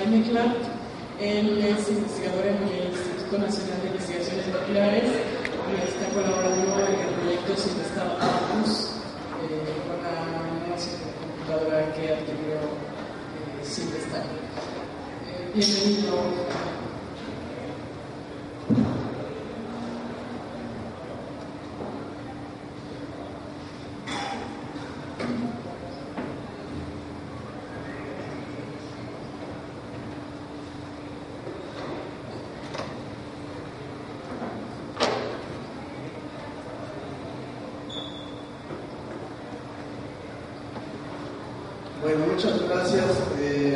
Jaime Clark. Él es investigador en el Instituto Nacional de Investigaciones Nucleares y está colaborando en el proyecto Sinvestab Abacus con la nueva supercomputadora que adquirió Sinvestab. Bienvenido. Bueno, muchas gracias. Voy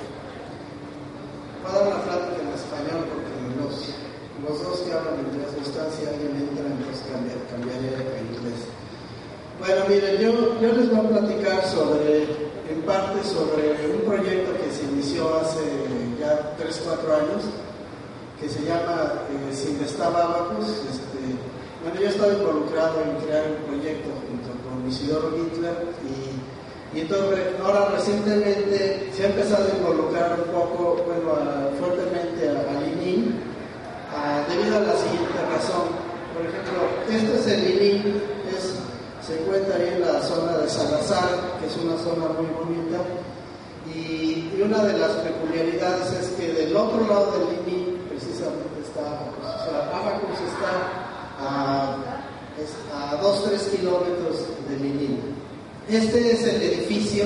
a dar una plática en español porque los dos que hablan inglés no están, si alguien entra, entonces cambiaré a inglés. Bueno, miren, yo les voy a platicar en parte sobre un proyecto que se inició hace ya 3-4 años, que se llama Sinvestab Abacus. Bueno, yo he estado involucrado en crear un proyecto junto con Isidoro Gittler y entonces ahora recientemente se ha empezado a involucrar un poco, fuertemente al ININ, debido a la siguiente razón. Por ejemplo, este es el ININ, se encuentra ahí en la zona de Salazar, que es una zona muy bonita, y una de las peculiaridades es que del otro lado del ININ precisamente está, Abacus está a 2-3 kilómetros del ININ. Este es el edificio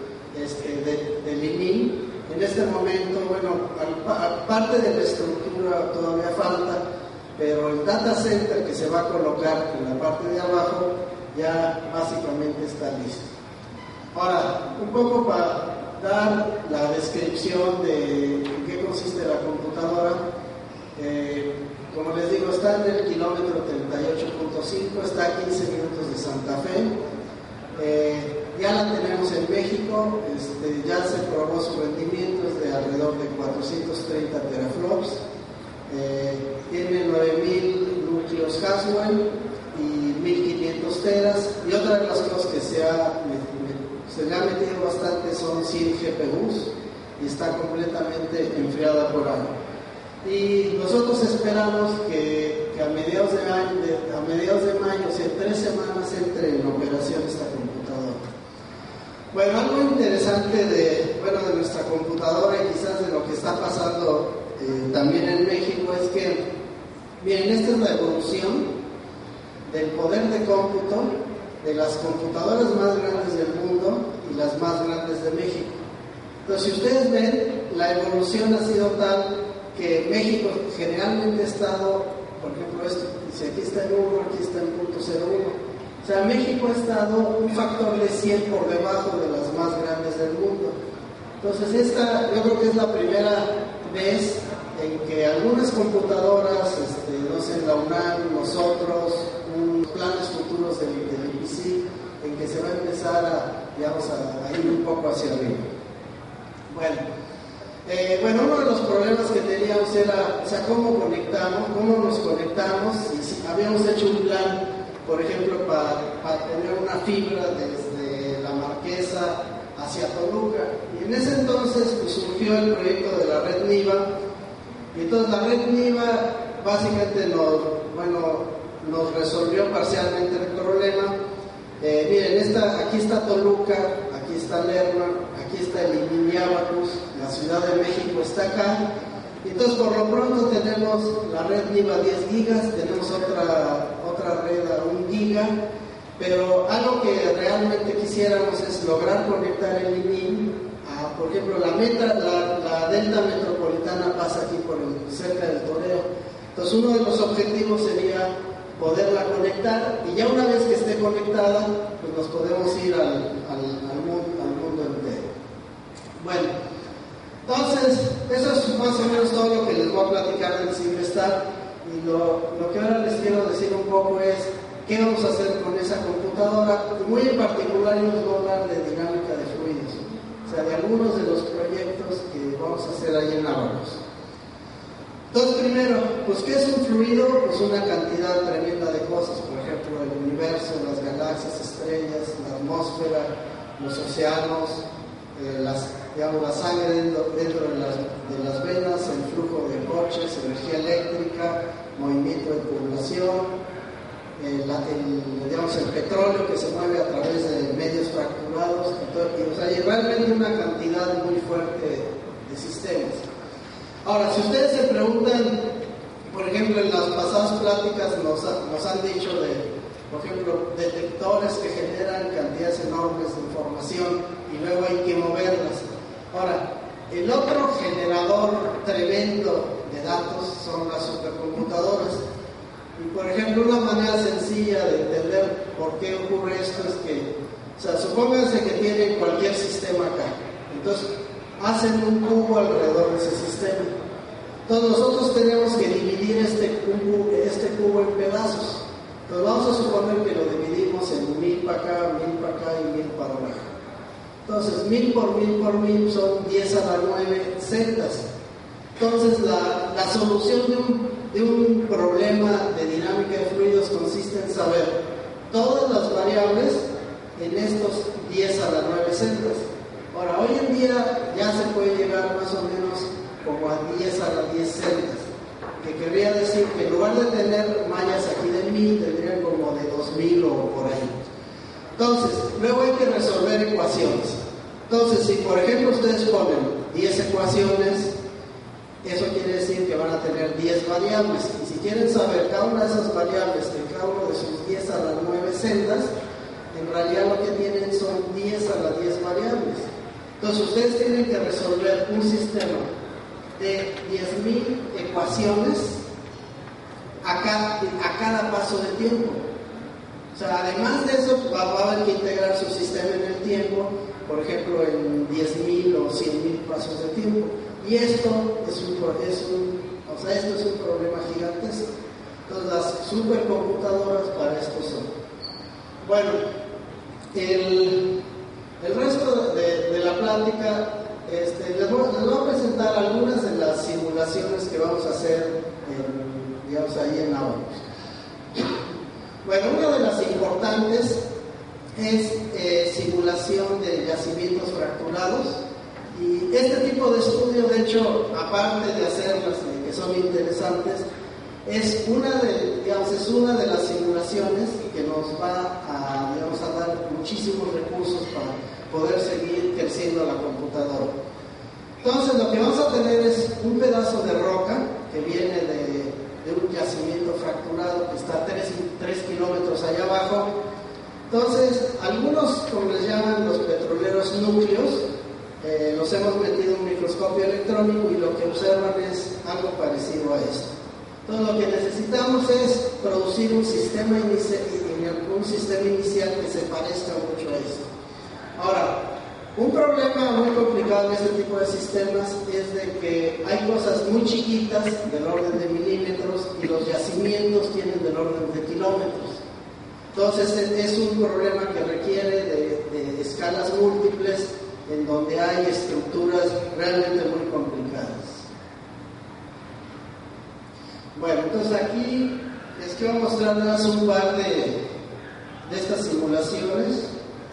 del ININ. En este momento, parte de la estructura todavía falta, pero el data center que se va a colocar en la parte de abajo ya básicamente está listo. Ahora, un poco para dar la descripción de en qué consiste la computadora. Como les digo, está en el kilómetro 38.5, está a 15 minutos de Santa Fe. Ya la tenemos en México, ya se probó su rendimiento, es de alrededor de 430 teraflops, tiene 9000 núcleos Haswell y 1500 teras, y otra de las cosas que se le ha metido bastante son 100 GPUs y está completamente enfriada por aire. Y nosotros esperamos que a mediados de mayo, o sea, en 3 semanas, entre en operación esta computadora. Bueno, algo interesante de nuestra computadora y quizás de lo que está pasando también en México es que, miren, esta es la evolución del poder de cómputo de las computadoras más grandes del mundo y las más grandes de México. Entonces, si ustedes ven, la evolución ha sido tal que México generalmente ha estado, por ejemplo, si aquí está en 1, aquí está en 0.01. O sea, México ha estado un factor de 100 por debajo de las más grandes del mundo. Entonces, yo creo que es la primera vez en que algunas computadoras, no sé, la UNAM, nosotros, planes futuros del IPC, en que se va a empezar a ir un poco hacia arriba. Bueno, uno de los problemas que teníamos era, cómo nos conectamos, y si habíamos hecho un plan, por ejemplo, para tener una fibra desde La Marquesa hacia Toluca, y en ese entonces surgió el proyecto de la red NIVA, y entonces la red NIVA básicamente nos resolvió parcialmente el problema. Miren, aquí está Toluca, aquí está Lerma, aquí está el ININ Abacus, la Ciudad de México está acá. Entonces, por lo pronto tenemos la red NIVA 10 gigas, tenemos otra red a 1 giga, pero algo que realmente quisiéramos es lograr conectar el ININ a, por ejemplo, la delta metropolitana pasa aquí cerca del Toreo. Entonces, uno de los objetivos sería poderla conectar, y ya una vez que esté conectada, pues nos podemos ir al mundo entero. Bueno, entonces, eso es más o menos todo lo que les voy a platicar del Sinvestab, y lo que ahora les quiero decir un poco es qué vamos a hacer con esa computadora, y muy en particular yo les voy a hablar de dinámica de fluidos, o sea, de algunos de los proyectos que vamos a hacer ahí en Abacus. Entonces, primero, pues, ¿qué es un fluido? Pues una cantidad tremenda de cosas, por ejemplo, el universo, las galaxias, estrellas, la atmósfera, los océanos, digamos, la sangre dentro de las venas, el flujo de coches, energía eléctrica, movimiento de población, digamos, el petróleo que se mueve a través de medios fracturados, y realmente una cantidad muy fuerte de sistemas. Ahora, si ustedes se preguntan, por ejemplo, en las pasadas pláticas nos han dicho por ejemplo, detectores que generan cantidades enormes de información y luego hay que moverlas. Ahora, el otro generador tremendo de datos son las supercomputadoras. Y por ejemplo, una manera sencilla de entender por qué ocurre esto es que, o sea, supónganse que tienen cualquier sistema acá. Entonces, hacen un cubo alrededor de ese sistema. Entonces, nosotros tenemos que dividir este cubo en pedazos. Entonces, vamos a suponer que lo dividimos en 1000 para acá, 1000 para acá y 1000 para abajo. Entonces, 1000 por 1000 por 1000 son 10 a la 9 celdas. Entonces, la solución de un problema de dinámica de fluidos consiste en saber todas las variables en estos 10 a la 9 celdas. Ahora, hoy en día ya se puede llegar más o menos como a 10 a las 10 celdas, que querría decir que en lugar de tener mallas aquí de 1000, tendrían como de 2000 o por ahí. Entonces, luego hay que resolver ecuaciones. Entonces, si por ejemplo ustedes ponen 10 ecuaciones, eso quiere decir que van a tener 10 variables. Y si quieren saber cada una de esas variables de cada uno de sus 10 a las 9 celdas, en realidad lo que tienen son 10 a las 10 variables. Entonces, ustedes tienen que resolver un sistema de 10,000 ecuaciones a cada paso de tiempo. O sea, además de eso, va a haber que integrar su sistema en el tiempo, por ejemplo, en 10,000 o 100,000 pasos de tiempo. Y esto es un problema gigantesco. Entonces, las supercomputadoras para esto son. Bueno, el resto de la plática, les voy a presentar algunas de las simulaciones que vamos a hacer, digamos, ahí en Avalos. Bueno, una de las importantes es simulación de yacimientos fracturados. Y este tipo de estudio, de hecho, aparte de hacerlas, que son interesantes, es una de las simulaciones que nos va a dar muchísimos recursos para poder seguir creciendo la computadora. Entonces, lo que vamos a tener es un pedazo de roca que viene de un yacimiento fracturado que está a 3 kilómetros allá abajo. Entonces, algunos, como les llaman los petroleros núcleos, los hemos metido en un microscopio electrónico y lo que observan es algo parecido a esto. Entonces, lo que necesitamos es producir un sistema inicial que se parezca mucho a esto. Ahora, un problema muy complicado en este tipo de sistemas es de que hay cosas muy chiquitas del orden de milímetros y los yacimientos tienen del orden de kilómetros. Entonces, es un problema que requiere de escalas múltiples en donde hay estructuras realmente muy complicadas. Bueno, entonces aquí les quiero mostrarles un par de estas simulaciones.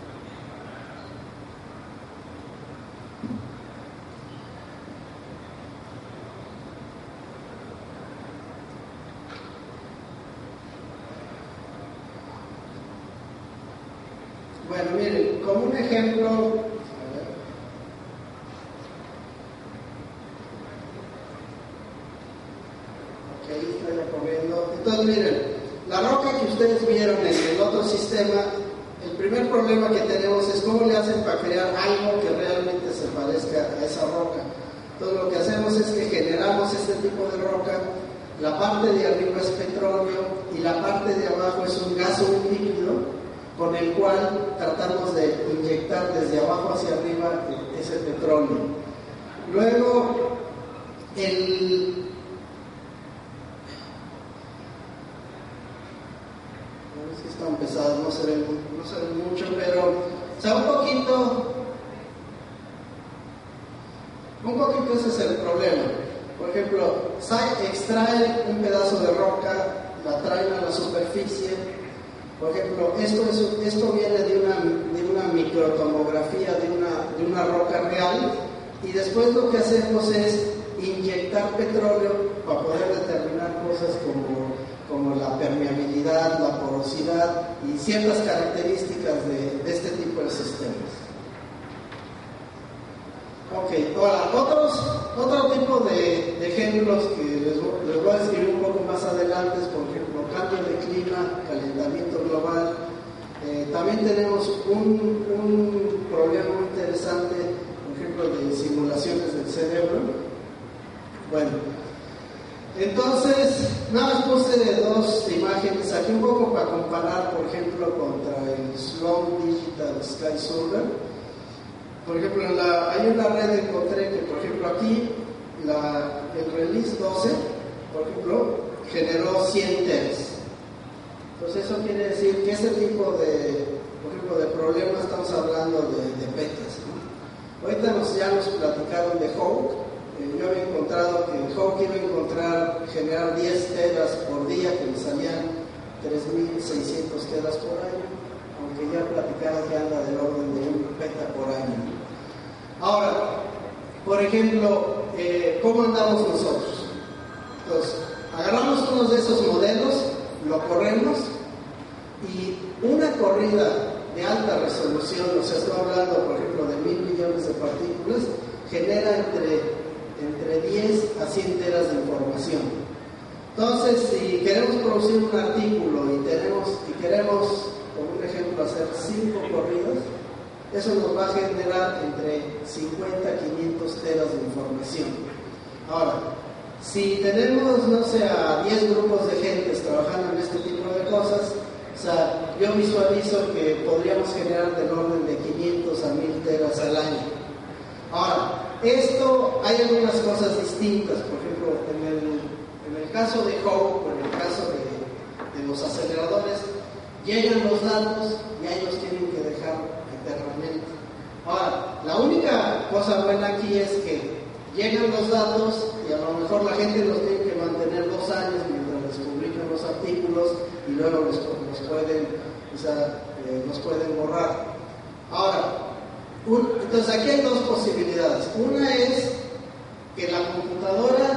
Bueno, miren, como un ejemplo, entonces miren, la roca que ustedes vieron en el otro sistema, el primer problema que tenemos es cómo le hacen para crear algo que realmente se parezca a esa roca. Entonces lo que hacemos es que generamos este tipo de roca, la parte de arriba es petróleo y la parte de abajo es un gas o un líquido con el cual tratamos de inyectar desde abajo hacia arriba ese petróleo. Luego, están pesados, no se ven mucho, pero o sea, un poquito ese es el problema. Por ejemplo, extraen un pedazo de roca, la traen a la superficie. Por ejemplo, esto viene de una microtomografía de una roca real. y después lo que hacemos es inyectar petróleo para poder determinar cosas como la permeabilidad, la porosidad y ciertas características de este tipo de sistemas. Ok, ahora, otro tipo de ejemplos que les voy a describir un poco más adelante es, por ejemplo, cambio de clima, calentamiento global. También tenemos un problema muy interesante, por ejemplo, de simulaciones del cerebro. Bueno, entonces, nada más puse dos imágenes aquí un poco para comparar, por ejemplo, contra el Sloan Digital Sky Survey. Por ejemplo, hay una red que encontré que, por ejemplo, aquí el release 12, por ejemplo, generó 100 teras. Entonces eso quiere decir que ese tipo por ejemplo, de problemas estamos hablando de petas, ¿no? Ahorita ya nos platicaron de Hawk. Yo había encontrado que Hawk iba a generar 10 teras por día, que le salían 3.600 teras por año, aunque ya platicaron que anda del orden de un peta por año. Ahora, por ejemplo, ¿cómo andamos nosotros? Entonces, agarramos uno de esos modelos, lo corremos, y una corrida de alta resolución, o sea, estoy hablando, por ejemplo, de 1.000 millones de partículas, genera entre 10 a 100 teras de información. Entonces, si queremos producir un artículo y queremos, por un ejemplo, hacer 5 corridas, eso nos va a generar entre 50 a 500 teras de información. Ahora, si tenemos, no sé, a 10 grupos de gentes trabajando en este tipo de cosas, o sea, yo visualizo que podríamos generar del orden de 500 a 1000 teras al año. Ahora, hay algunas cosas distintas. Por ejemplo, en el caso de Hawk, o en el caso de los aceleradores, llegan los datos y ahí los tienen que dejar eternamente. Ahora, la única cosa buena aquí es que llegan los datos y a lo mejor la gente los tiene que mantener 2 años mientras les publican los artículos y luego los pueden borrar. Ahora, entonces aquí hay dos posibilidades. Una es que la computadora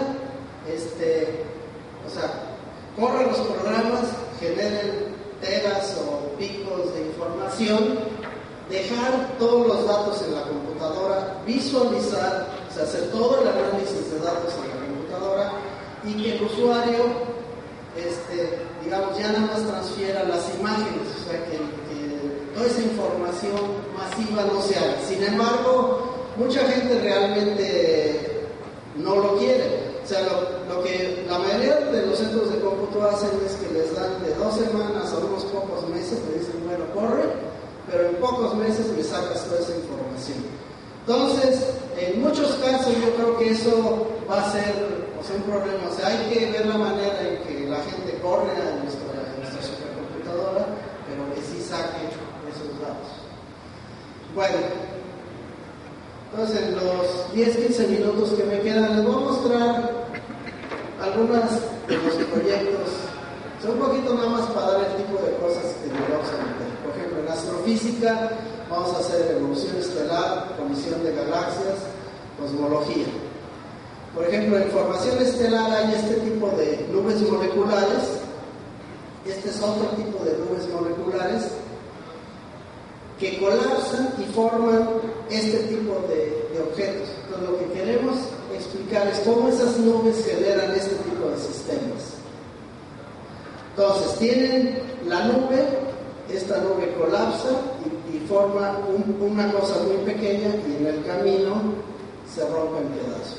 corra los programas, generen teras o picos de información, dejar todos los datos en la computadora, visualizar, o sea, hacer todo el análisis de datos en la computadora y que el usuario, digamos, ya nada más transfiera las imágenes, o sea, que toda esa información masiva no se haga. Sin embargo, mucha gente realmente no lo quiere. O sea, lo que la mayoría de los centros de cómputo hacen es que les dan de 2 semanas a unos pocos meses, le dicen, bueno, corre, pero en pocos meses me sacas toda esa información. Entonces, en muchos casos yo creo que eso va a ser un problema. O sea, hay que ver la manera en que la gente corre a nuestra supercomputadora, pero que sí saque esos datos. Bueno, entonces en los 10-15 minutos que me quedan les voy a mostrar algunas de los proyectos. Son un poquito nada más para dar el tipo de cosas que nos vamos a meter. Por ejemplo, en astrofísica vamos a hacer evolución estelar, colisión de galaxias, cosmología. Por ejemplo, en formación estelar hay este tipo de nubes moleculares. Este es otro tipo de nubes moleculares que colapsan y forman este tipo de objetos. Entonces, lo que queremos explicar es cómo esas nubes generan este tipo de sistemas. Entonces, tienen la nube, esta nube colapsa y forma una cosa muy pequeña y en el camino se rompe en pedazos.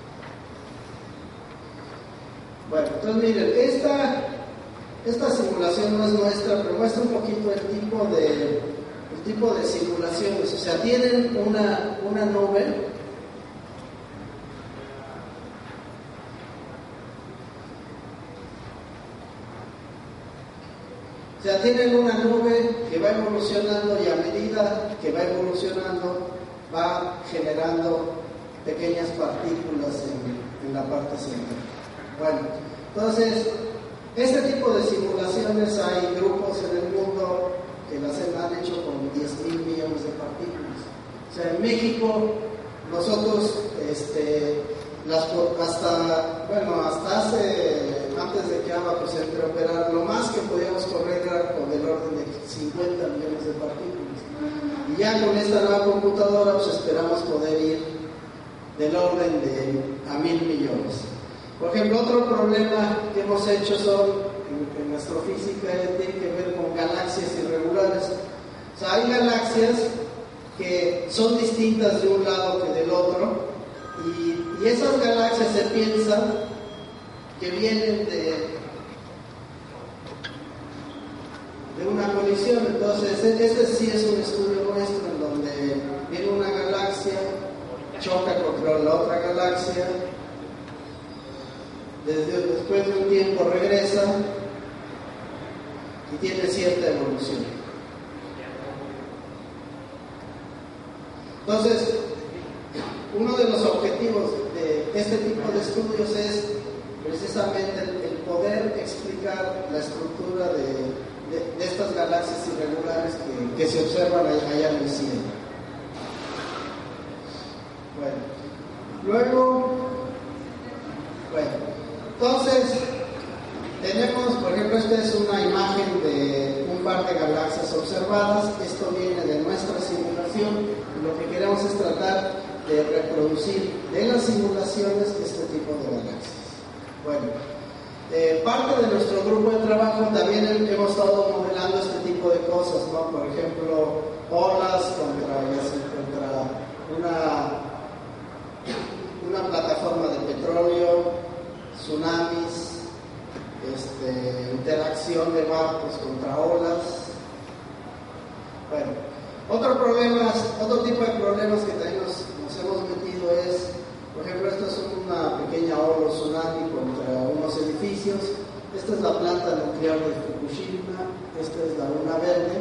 Bueno, entonces miren, esta simulación no es nuestra, pero muestra un poquito el tipo de simulaciones. O sea, tienen una nube que va evolucionando y a medida que va evolucionando va generando pequeñas partículas en la parte central. Bueno, entonces, este tipo de simulaciones hay grupos en el mundo que las han hecho con 10.000 millones de partículas. O sea, en México nosotros antes de que Abacus entre a operar, lo más que podíamos correr era con el orden de 50 millones de partículas. Y ya con esta nueva computadora pues esperamos poder ir del orden de a 1,000 millones. Por ejemplo, otro problema que hemos hecho en astrofísica tiene que ver con galaxias irregulares. O sea, hay galaxias que son distintas de un lado que del otro, y esas galaxias se piensan que vienen de una colisión. Entonces, este sí es un estudio nuestro en donde viene una galaxia, choca contra la otra galaxia, después de un tiempo regresa y tiene cierta evolución. Entonces, uno de los objetivos de este tipo de estudios es precisamente el poder explicar la estructura de estas galaxias irregulares que se observan allá en el cielo. Entonces tenemos, por ejemplo, esta es una imagen de un par de galaxias observadas. Esto viene de nuestra simulación, y lo que queremos es tratar de reproducir de las simulaciones este tipo de galaxias. Parte de nuestro grupo de trabajo también hemos estado modelando este tipo de cosas, ¿no? Por ejemplo, olas contra una plataforma de petróleo, tsunamis, interacción de barcos contra olas. Otro tipo de problemas que también nos hemos metido es, por ejemplo, esto es una pequeña ola tsunami contra unos edificios. Esta es la planta nuclear de Fukushima, esta es la luna verde.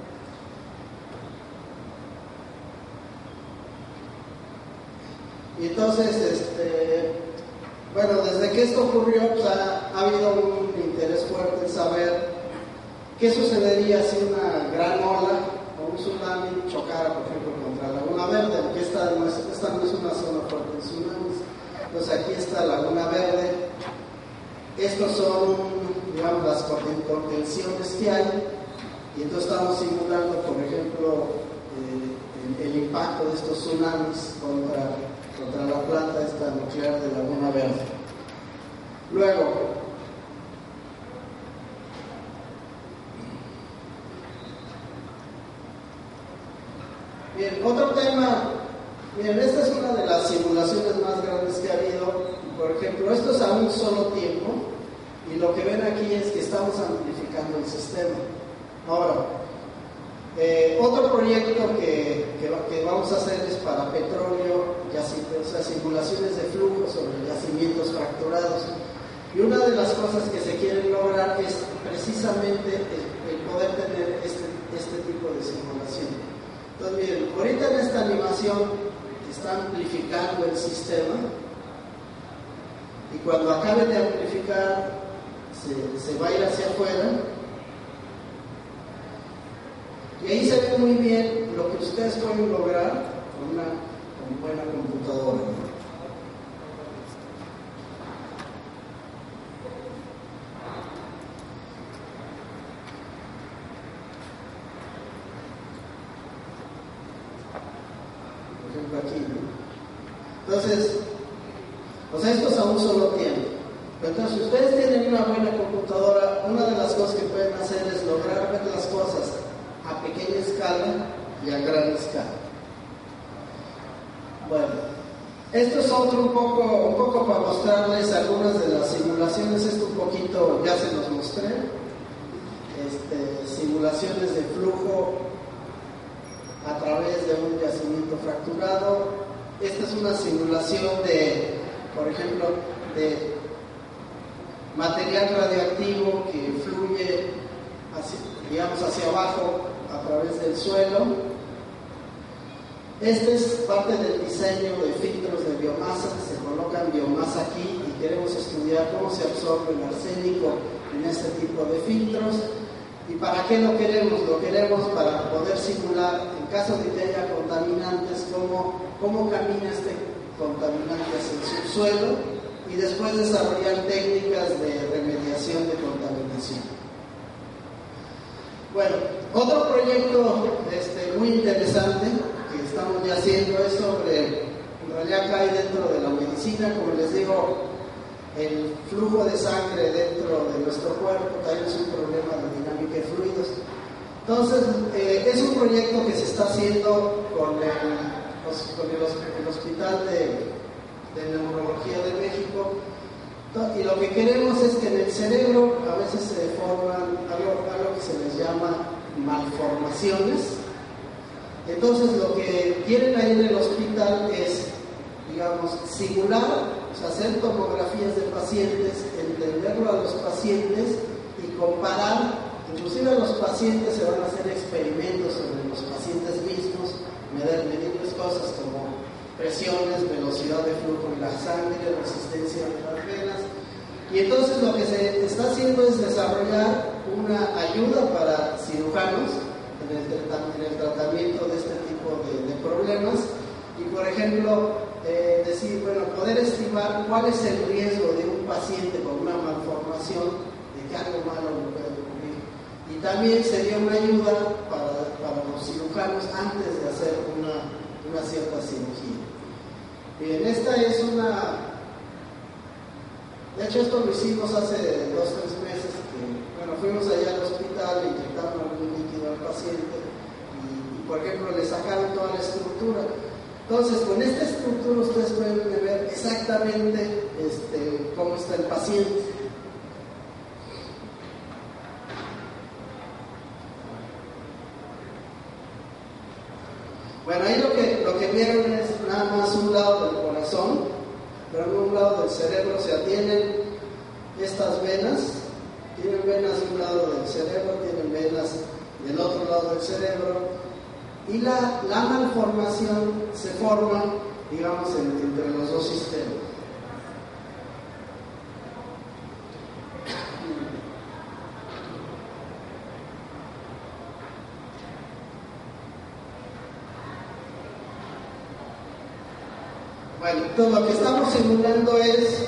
Y entonces, desde que esto ocurrió, pues, ha habido un interés fuerte en saber qué sucedería si una gran ola o un tsunami chocara, por ejemplo, contra la Laguna Verde, aunque esta no es una zona fuerte de tsunamis. Entonces aquí está la Laguna Verde. Estos son, digamos, las contenciones que hay, y entonces estamos simulando, por ejemplo, el impacto de estos tsunamis contra la planta esta nuclear de Laguna Verde. Luego, bien, otro tema. Bien, esta es una de las simulaciones más grandes que ha habido. Por ejemplo, esto es a un solo tiempo, y lo que ven aquí es que estamos amplificando el sistema. Ahora, otro proyecto que vamos a hacer es para petróleo, o sea, simulaciones de flujo sobre yacimientos fracturados. Y una de las cosas que se quieren lograr es precisamente el poder tener este tipo de simulación. Entonces, miren, ahorita en esta animación está amplificando el sistema, y cuando acabe de amplificar se va a ir hacia afuera, y ahí se ve muy bien lo que ustedes pueden lograr con buena computadora. Por ejemplo aquí, ¿no? Entonces, esto es a un solo tiempo. Entonces, si ustedes tienen una buena computadora, una de las cosas que pueden hacer es lograr ver las cosas a pequeña escala y a gran escala. Esto es un poco para mostrarles algunas de las simulaciones. Esto un poquito ya se los mostré. Simulaciones de flujo a través de un yacimiento fracturado. Esta es una simulación por ejemplo, de material radioactivo que fluye hacia abajo a través del suelo. Este es parte del diseño de filtros de biomasa. Se colocan biomasa aquí y queremos estudiar cómo se absorbe el arsénico en este tipo de filtros. ¿Y para qué lo queremos? Lo queremos para poder simular, en caso de que haya contaminantes, cómo camina este contaminante hacia el subsuelo y después desarrollar técnicas de remediación de contaminación. Bueno, otro proyecto muy interesante que estamos ya haciendo es sobre, en realidad cae dentro de la medicina, como les digo, el flujo de sangre dentro de nuestro cuerpo también es un problema de dinámica de fluidos. Entonces, es un proyecto que se está haciendo con el Hospital de Neurología de México, y lo que queremos es que en el cerebro a veces se forman algo que se les llama malformaciones. Entonces, lo que quieren ahí en el hospital es, digamos, simular, o sea, hacer tomografías de pacientes, entenderlo a los pacientes y comparar. Inclusive a los pacientes se van a hacer experimentos sobre los pacientes mismos, medirles cosas como presiones, velocidad de flujo en la sangre, resistencia de las venas. Y entonces lo que se está haciendo es desarrollar una ayuda para cirujanos en el tratamiento de este tipo de problemas. Y por ejemplo, decir, bueno, poder estimar cuál es el riesgo de un paciente con una malformación de que algo malo le puede ocurrir. Y también sería una ayuda para los cirujanos antes de hacer una cierta cirugía. Bien, esta es de hecho esto lo hicimos hace 2 o 3 meses, fuimos allá al hospital e inyectamos algún líquido al paciente y por ejemplo le sacaron toda la estructura. Entonces, con esta estructura ustedes pueden ver exactamente cómo está el paciente. Bueno, ahí lo que vieron es nada más un lado del corazón, pero en un lado del cerebro, o sea, tienen estas venas, tienen venas de un lado del cerebro, tienen venas del otro lado del cerebro, y la malformación se forma, digamos, entre los dos sistemas. Bueno, entonces lo que estamos simulando es,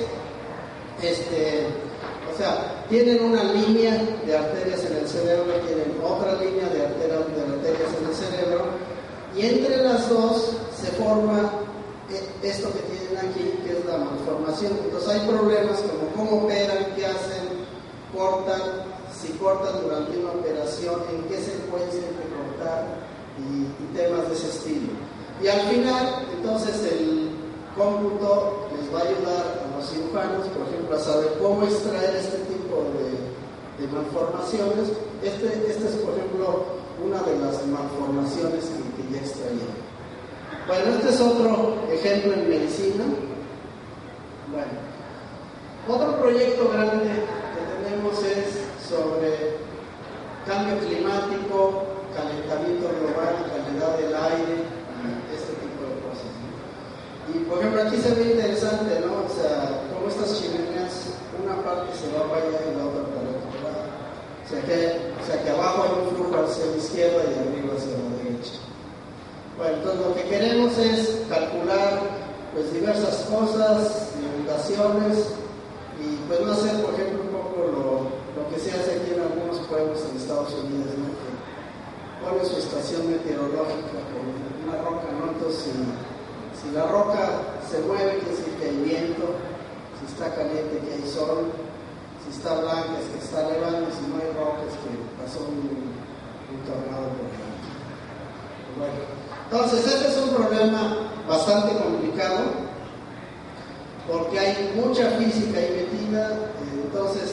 o sea, tienen una línea de arterias en el cerebro, tienen otra línea de arterias en el cerebro, y entre las dos se forma esto que tienen aquí, que es la malformación. Entonces hay problemas como cómo operan, qué hacen, cortan, si cortan durante una operación, en qué secuencia hay que cortar, y temas de ese estilo. Y al final, entonces el cómputo les va a ayudar a los cirujanos, por ejemplo, a saber cómo extraer este tipo de malformaciones. Esta es, por ejemplo, una de las malformaciones que ya extrayeron. Bueno, este es otro ejemplo en medicina. Bueno, otro proyecto grande que tenemos es sobre cambio climático, calentamiento global, calidad del aire, este tipo de cosas, ¿no? Y por ejemplo aquí se ve interesante, ¿no? O sea, como estas chimeneas, una parte se va para allá y la otra para el otro lado. O sea que abajo hay un flujo hacia la izquierda y arriba hacia la derecha. Bueno, entonces lo que queremos es calcular pues diversas cosas, inundaciones, y pues no hacer, por ejemplo, un poco lo que se hace aquí en algunos pueblos en Estados Unidos, ¿no? Que pone su estación meteorológica con una roca, ¿no? Entonces si la roca se mueve, quiere decir que hay viento, si está caliente, que hay sol, si está blanca, es que está nevando, si no hay roca, es que pasó un tornado por ahí. Bueno, entonces este es un problema bastante complicado porque hay mucha física ahí metida. Entonces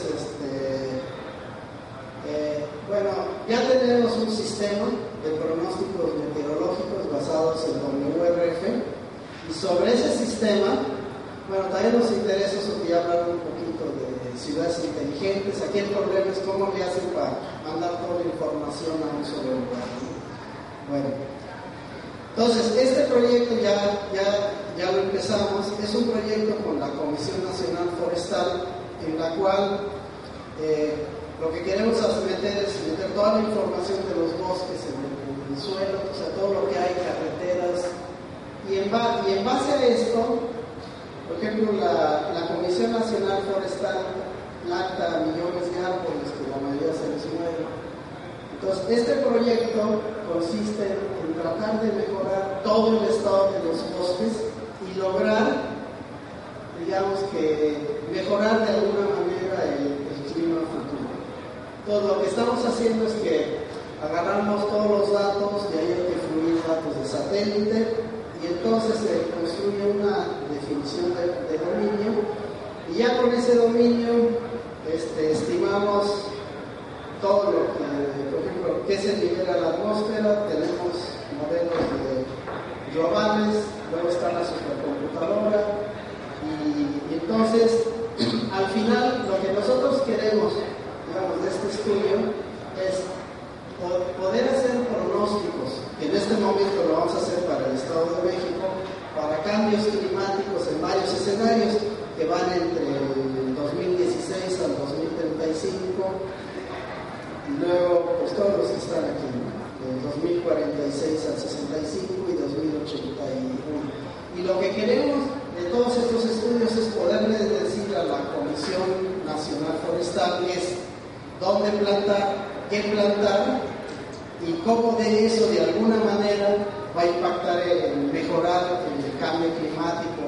bueno, ya tenemos un sistema de pronósticos meteorológicos basados en WRF, y sobre ese sistema, bueno, también nos interesa eso que ya hablaron un poquito de ciudades inteligentes. Aquí el problema es cómo le hacen para mandar toda la información a un solo lugar, ¿no? Bueno, entonces este proyecto ya lo empezamos. Es un proyecto con la Comisión Nacional Forestal, en la cual lo que queremos meter es meter toda la información de los bosques en el suelo, o sea, todo lo que hay, carreteras, y en base a esto, por ejemplo, la Comisión Nacional Forestal planta millones de árboles que la mayoría se les muere. Entonces, este proyecto consiste en tratar de mejorar todo el estado de los bosques y lograr, digamos que, mejorar de alguna manera el clima futuro. Entonces, lo que estamos haciendo es que agarramos todos los datos, de ahí hay que fluir datos de satélite, y entonces se construye una definición de dominio, y ya con ese dominio estimamos todo lo que, por ejemplo, qué se libera a la atmósfera. Tenemos modelos globales, luego está la supercomputadora, y entonces al final lo que nosotros queremos, digamos, de este estudio es poder hacer pronósticos, que en este momento lo vamos a hacer para el Estado de México, para cambios climáticos en varios escenarios que van entre el 2016 al 2035, y luego pues todos los que están aquí, del 2046 al 65 y 2081. Y lo que queremos de todos estos estudios es poderles decir a la Comisión Nacional Forestal es dónde plantar, qué plantar, y cómo de eso de alguna manera va a impactar en mejorar el cambio climático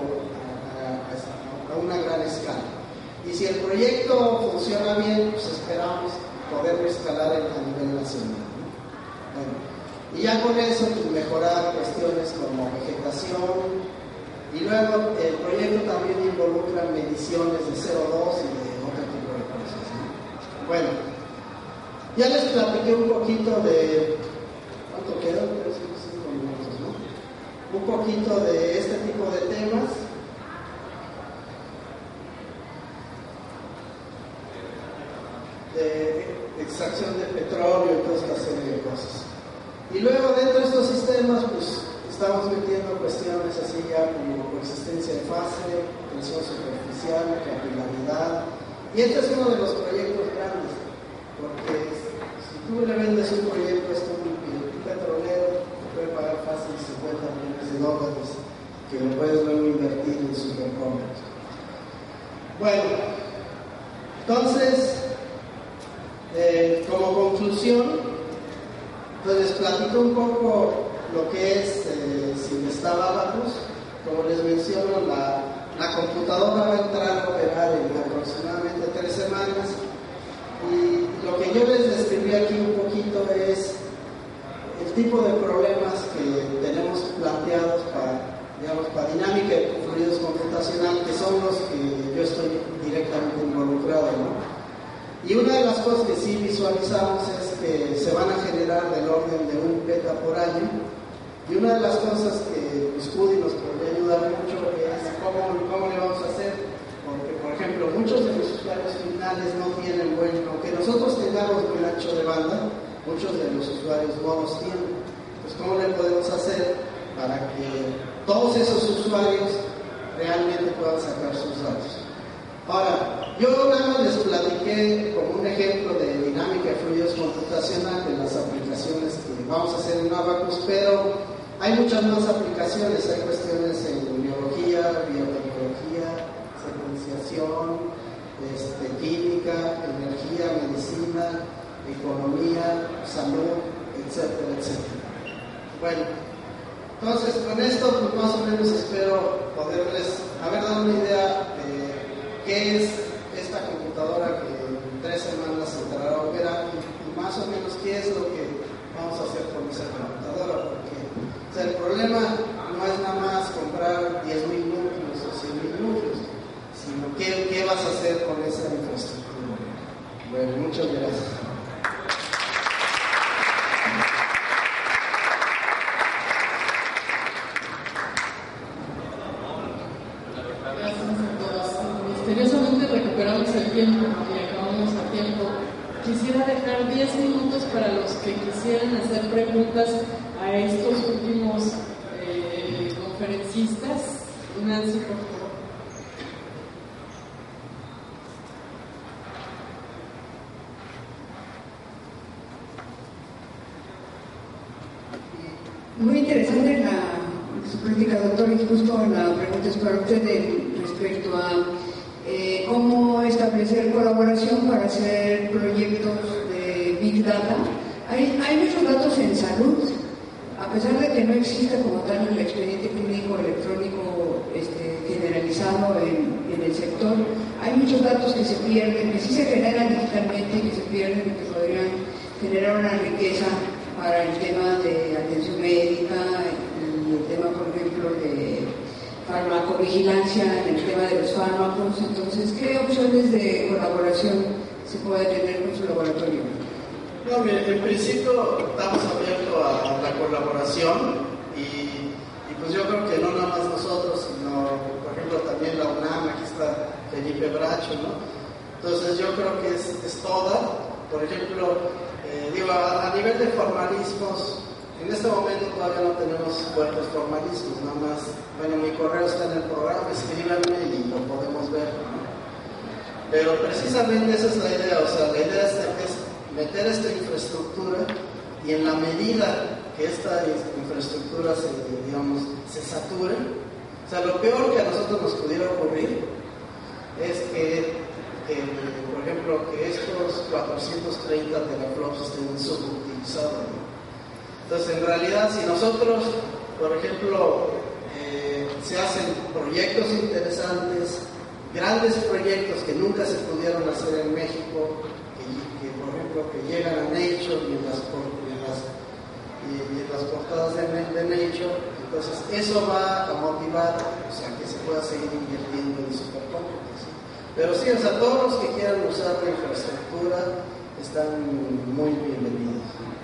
a una gran escala. Y si el proyecto funciona bien, pues esperamos poderlo escalar a nivel nacional. Bueno, y ya con eso pues mejorar cuestiones como vegetación, y luego el proyecto también involucra mediciones de CO2 y de otro tipo de cosas, ¿no? Bueno, ya les platiqué un poquito de... ¿Cuánto queda? 5 minutos, ¿no? Un poquito de este tipo de temas. De extracción de petróleo y toda esta serie de cosas. Y luego dentro de estos sistemas, pues estamos metiendo cuestiones así ya como coexistencia de fase, tensión superficial, capilaridad. Y este es uno de los proyectos grandes, porque si tú le vendes un proyecto a un petrolero, te puede pagar fácil $50 millones, que lo puedes luego invertir en supercómputos. Bueno, entonces, como conclusión, pues les platico un poco lo que es Simestad Abacus. Como les menciono, la computadora va a entrar a operar en aproximadamente 3 semanas, y lo que yo les describí aquí un poquito es el tipo de problemas que tenemos planteados para dinámica de fluidos computacional, que son los que yo estoy directamente involucrado, ¿no? Y una de las cosas que sí visualizamos es que se van a generar del orden de 1 peta por año, y una de las cosas que Cudi nos podría ayudar mucho es cómo le vamos a hacer, porque por ejemplo muchos de los usuarios finales no tienen aunque nosotros tengamos buen ancho de banda, muchos de los usuarios no los tienen. Pues cómo le podemos hacer para que todos esos usuarios realmente puedan sacar sus datos. Ahora, yo nada más les platiqué como un ejemplo de dinámica de fluidos computacional de las aplicaciones que vamos a hacer en Abacus, pero hay muchas más aplicaciones. Hay cuestiones en biología, biotecnología, secuenciación, química, energía, medicina, economía, salud, etcétera, etcétera. Bueno, entonces con esto pues más o menos espero poderles haber dado una idea de qué es esta computadora que en 3 semanas entrará a operar, y más o menos qué es lo que vamos a hacer con esa computadora, porque el problema no es nada más comprar 10,000 núcleos o 100,000 núcleos, sino qué vas a hacer con esa infraestructura. Bueno, muchas gracias. Misteriosamente recuperamos el tiempo y acabamos a tiempo. Quisiera dejar 10 minutos para los que quisieran hacer preguntas a estos últimos conferencistas. Nancy, por favor. Muy interesante su práctica, doctor, y justo la pregunta es para usted respecto a cómo establecer colaboración para hacer proyectos de Big Data. Hay muchos datos en salud, a pesar de que no existe como tal el expediente clínico electrónico generalizado en el sector. Hay muchos datos que se pierden, que sí se generan digitalmente y que se pierden y que podrían generar una riqueza para el tema de atención médica, el tema, por ejemplo, de farmacovigilancia, en el tema de los fármacos. Entonces, ¿qué opciones de colaboración se puede tener con su laboratorio? No, en principio estamos abiertos a la colaboración y pues yo creo que no nada más nosotros, sino, por ejemplo, también la UNAM, aquí está Felipe Bracho, ¿no? Entonces yo creo que es toda. Por ejemplo, a nivel de formalismos, en este momento todavía no tenemos fuertes formalismos, nada más, bueno, mi correo está en el programa, escríbanme y lo podemos ver, ¿no? Pero precisamente esa es la idea, o sea, la idea es meter esta infraestructura y en la medida que esta infraestructura se sature, o sea, lo peor que a nosotros nos pudiera ocurrir es que por ejemplo, que estos 430 teraflops estén subutilizados, ¿no? Entonces, en realidad, si nosotros, por ejemplo, se hacen proyectos interesantes, grandes proyectos que nunca se pudieron hacer en México, que por ejemplo, que llegan a Nature y en las portadas de Nature, entonces eso va a motivar, o sea, que se pueda seguir invirtiendo en supercómputos. Pero sí, o sea, todos los que quieran usar la infraestructura están muy bienvenidos.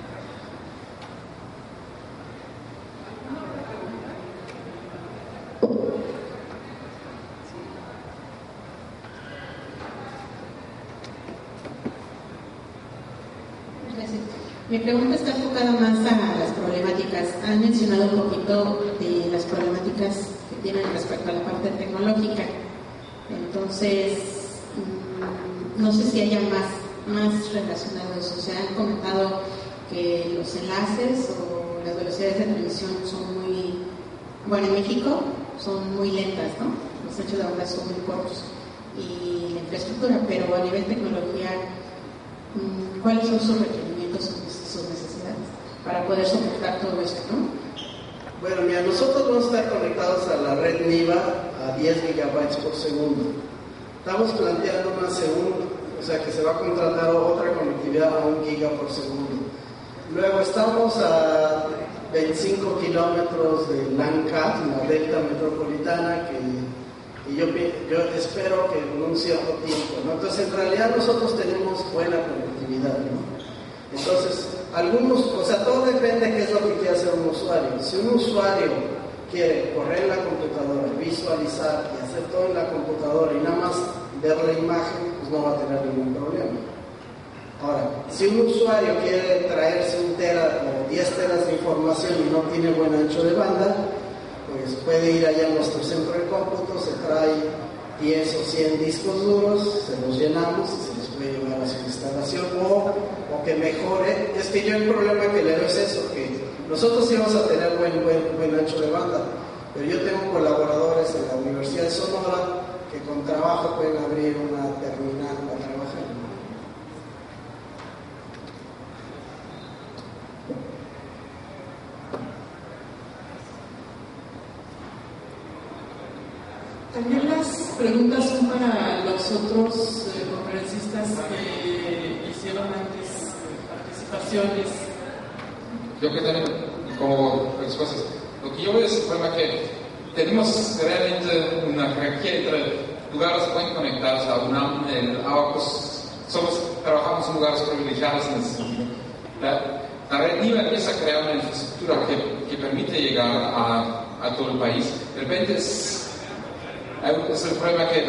Gracias. Mi pregunta está enfocada más a las problemáticas. Han mencionado un poquito de las problemáticas que tienen respecto a la parte tecnológica. Entonces, no sé si haya más relacionado a eso. Se han comentado que los enlaces o las velocidades de transmisión son muy, bueno, en México son muy lentas, ¿no? Los anchos de onda son muy cortos y la infraestructura, pero a nivel tecnología, ¿cuáles son sus requerimientos o sus necesidades para poder soportar todo esto, ¿no? Bueno, mira, nosotros vamos a estar conectados a la red NIVA a 10 gigabytes por segundo. Estamos planteando una segunda, o sea, que se va a contratar otra conectividad a 1 giga por segundo. Luego estamos a 25 kilómetros de LANCAT, la delta metropolitana, que yo espero que en un cierto tiempo, ¿no? Entonces, en realidad nosotros tenemos buena conectividad, ¿no? Entonces, o sea, todo depende de qué es lo que quiere hacer un usuario. Si un usuario quiere correr en la computadora, visualizar y hacer todo en la computadora y nada más ver la imagen, pues no va a tener ningún problema. Ahora, si un usuario quiere traerse 1 tera o 10 teras de información y no tiene buen ancho de banda, pues puede ir allá a nuestro centro de cómputo, se trae 10 o 100 discos duros, se los llenamos y se los puede llevar a su instalación o que mejore. Es que yo el problema que le doy es eso, que nosotros sí vamos a tener buen ancho de banda, pero yo tengo colaboradores en la Universidad de Sonora que con trabajo pueden abrir una terminal para trabajar. También las preguntas son para los otros conferencistas que hicieron antes participaciones. Yo que también, como respuestas, lo que yo veo es el problema que tenemos realmente una jerarquía entre lugares muy conectados a UNAM, trabajamos en lugares privilegiados en ese sentido. La red NIVA empieza a crear una infraestructura que permite llegar a todo el país. De repente es el problema que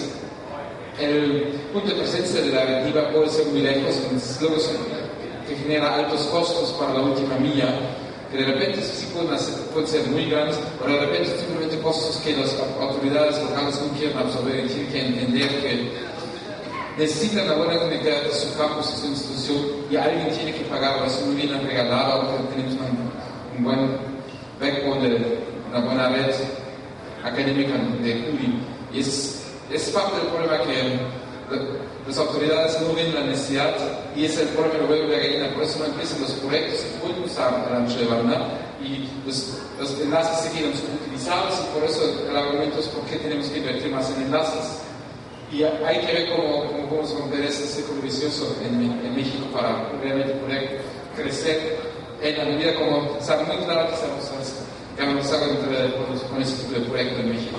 el punto de presencia de la red NIVA puede ser muy lejos, luego que genera altos costos para la última milla, que de repente sí pueden ser muy grandes, pero de repente son simplemente costos que las autoridades locales no quieren absorber y tienen que entender que necesitan la buena conectividad de su campus y su institución y alguien tiene que pagarlo. Eso no viene regalado, aunque tenemos un buen backbone de una buena red académica de CUDI. Y es parte del problema que las autoridades no ven la necesidad, y es el problema del huevo de gallina. Por eso no empiezan los proyectos que pueden usar el ancho de banda, y los enlaces se quedan subutilizados, y por eso el argumento es por qué tenemos que invertir más en enlaces. Y hay que ver cómo podemos romper ese círculo vicioso en México para realmente poder crecer en la medida como sabe muy claro que vamos a encontrar con ese tipo de proyecto en México.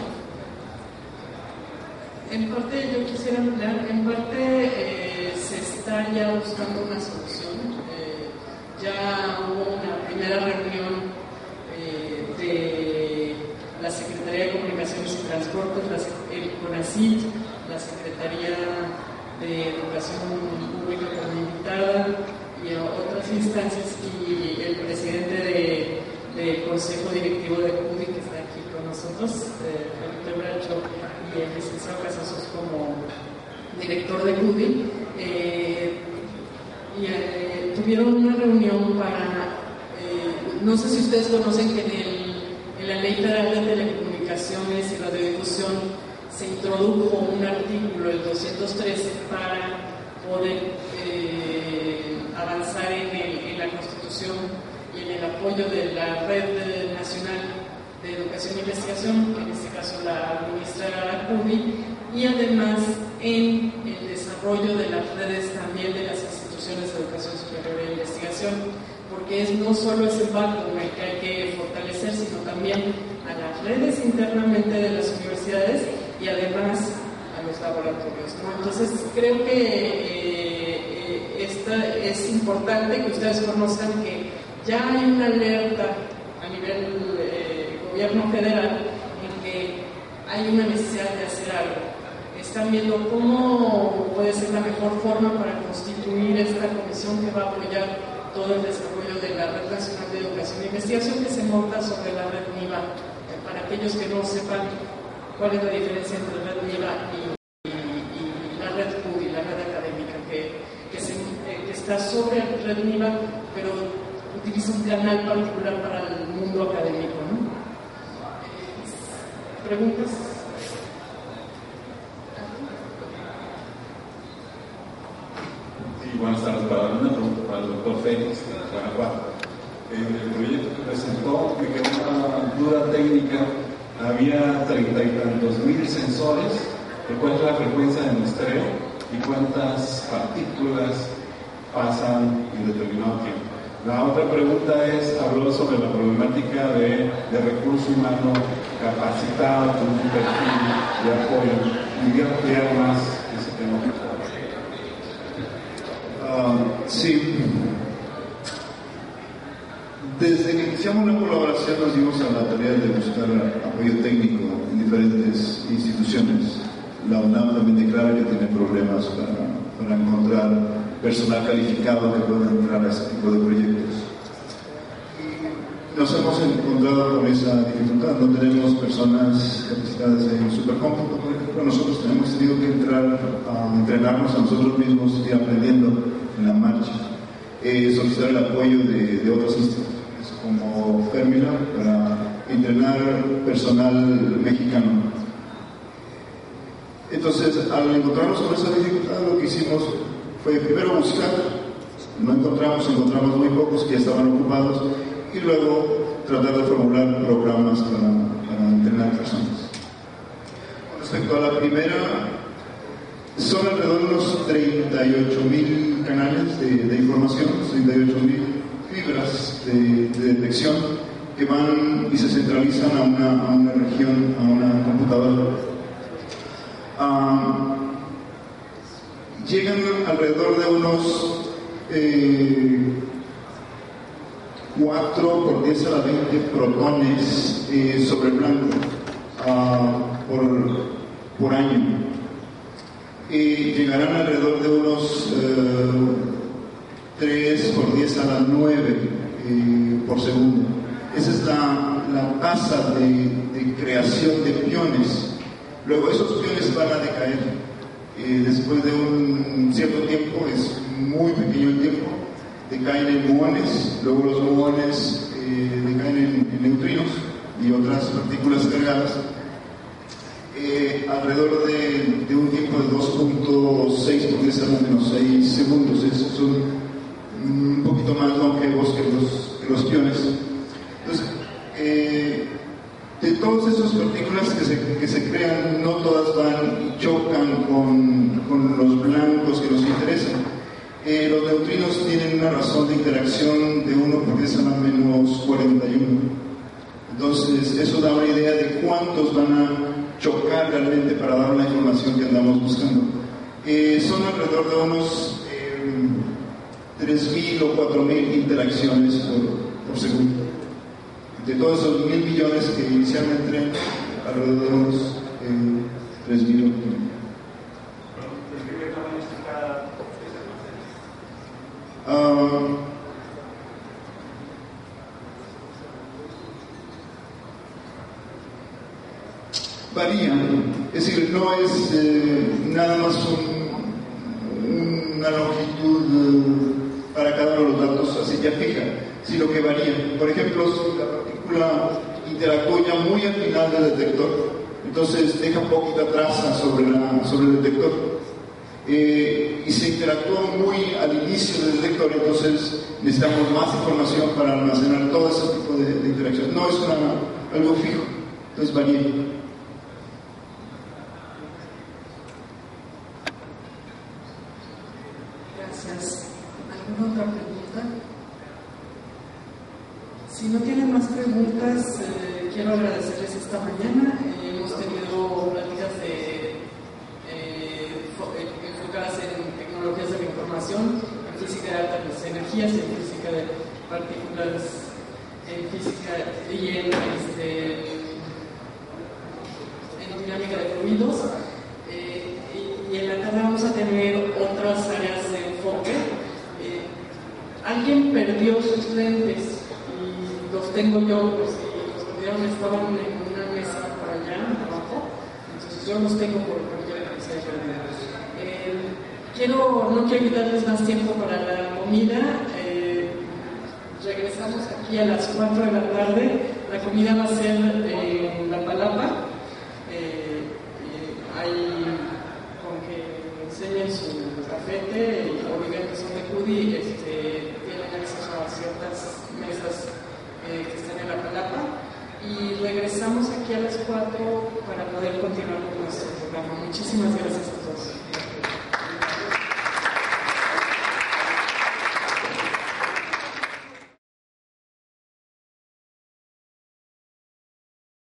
En parte yo quisiera ampliar, en parte se está ya buscando una solución. Ya hubo una primera reunión de la Secretaría de Comunicaciones y Transportes, el CONACYT, la Secretaría de Educación Pública como invitada y otras instancias, y el presidente del Consejo Directivo de CUDI, que está aquí con nosotros, Felipe Bracho, y el licenciado Casasos como director de CUDI, tuvieron una reunión para, no sé si ustedes conocen que en la Ley Federal de Telecomunicaciones y Radiodifusión se introdujo un artículo, el 213, para poder avanzar en la Constitución y en el apoyo de la Red Nacional de Educación e Investigación, en este caso la administra CUDI, y además en el desarrollo de las redes también de las instituciones de educación superior e investigación, porque no solo es el backbone el que hay que fortalecer, sino también a las redes internamente de las universidades y además a los laboratorios, ¿no? Entonces creo que es importante que ustedes conozcan que ya hay una alerta a nivel gobierno federal en que hay una necesidad de hacer algo. Están viendo cómo puede ser la mejor forma para constituir esta comisión que va a apoyar todo el desarrollo de la Red Nacional de Educación e Investigación, que se monta sobre la red NIVA. Para aquellos que no sepan cuál es la diferencia entre red NIVA y la red CUDI, la red académica, que está sobre la red NIVA, pero utiliza un canal particular para el mundo académico, ¿no? ¿Preguntas? Sí, buenas tardes. Una pregunta para el doctor Félix de Guanajuato. El proyecto que presentó me quedó una duda técnica. Había 30 y tantos mil sensores. ¿Cuál es la frecuencia de muestreo y cuántas partículas pasan en determinado tiempo? La otra pregunta habló sobre la problemática de recurso humano capacitado con un perfil de apoyo. ¿Podría ampliar más ese tema? Sí. Desde que iniciamos la colaboración nos dimos a la tarea de buscar apoyo técnico en diferentes instituciones. La UNAM también declara que tiene problemas para encontrar personal calificado que pueda entrar a este tipo de proyectos. Nos hemos encontrado con esa dificultad. No tenemos personas capacitadas en supercómputo, por ejemplo. Nosotros tenemos tenido que entrar a entrenarnos a nosotros mismos y aprendiendo en la marcha. Solicitar el apoyo de otras instituciones como Fermila para entrenar personal mexicano. Entonces, al encontrarnos con esa dificultad, lo que hicimos fue primero buscar, no encontramos muy pocos que ya estaban ocupados, y luego tratar de formular programas para entrenar personas. Con respecto a la primera, son alrededor de unos 38.000 canales de información, 38.000 fibras de detección que van y se centralizan a una región, a una computadora. Llegan alrededor de unos 4 por 10 a la 20 protones sobre blanco por año. Llegarán alrededor de unos 3 por 10 a la 9 por segundo. Esa es la tasa de creación de piones. Luego esos piones van a decaer. Después de un cierto tiempo, es muy pequeño el tiempo, decaen en muones, luego los muones decaen en neutrinos y otras partículas cargadas, alrededor de un tiempo de 2.6, porque es menos 6 segundos, son un poquito más longevos que los piones. Entonces, de todas esas partículas que se crean, no todas van y chocan con los blancos que nos interesan. Los neutrinos tienen una razón de interacción de 1 por 10 a la menos 41. Entonces, eso da una idea de cuántos van a chocar realmente para dar la información que andamos buscando. Son alrededor de unos 3.000 o 4.000 interacciones por segundo. De todos esos 1.000 millones que inicialmente traen, alrededor de unos 3.000 o 4.000. Varía, es decir, no es nada más una longitud para cada uno de los datos así ya fija, sino que varía. Por ejemplo, si la partícula interactúa ya muy al final del detector, entonces deja poquita traza sobre el detector. Y se interactúa muy al inicio del detector, entonces necesitamos más información para almacenar todo ese tipo de interacción. No es algo fijo, entonces varía. Gracias. ¿Alguna otra pregunta? Si no tienen más preguntas, quiero agradecerles esta mañana. Hemos tenido pláticas enfocadas en tecnologías de la información, en física de altas energías, en física de partículas, en física y en dinámica de fluidos. Y en la tarde vamos a tener otras áreas de enfoque. Alguien perdió sus lentes y los tengo yo, pues si los perdieron estaban en una mesa por allá abajo, entonces yo los tengo por cualquier que se haya perdido. No quiero quitarles más tiempo para la comida. Regresamos aquí a las 4 de la tarde. La comida va a ser en La Palapa. Hay con que enseñen su cafete o digan que son de CUDI, tienen acceso a ciertas mesas que están en La Palapa. Y regresamos aquí a las 4 para poder continuar con nuestro programa. Muchísimas gracias a todos.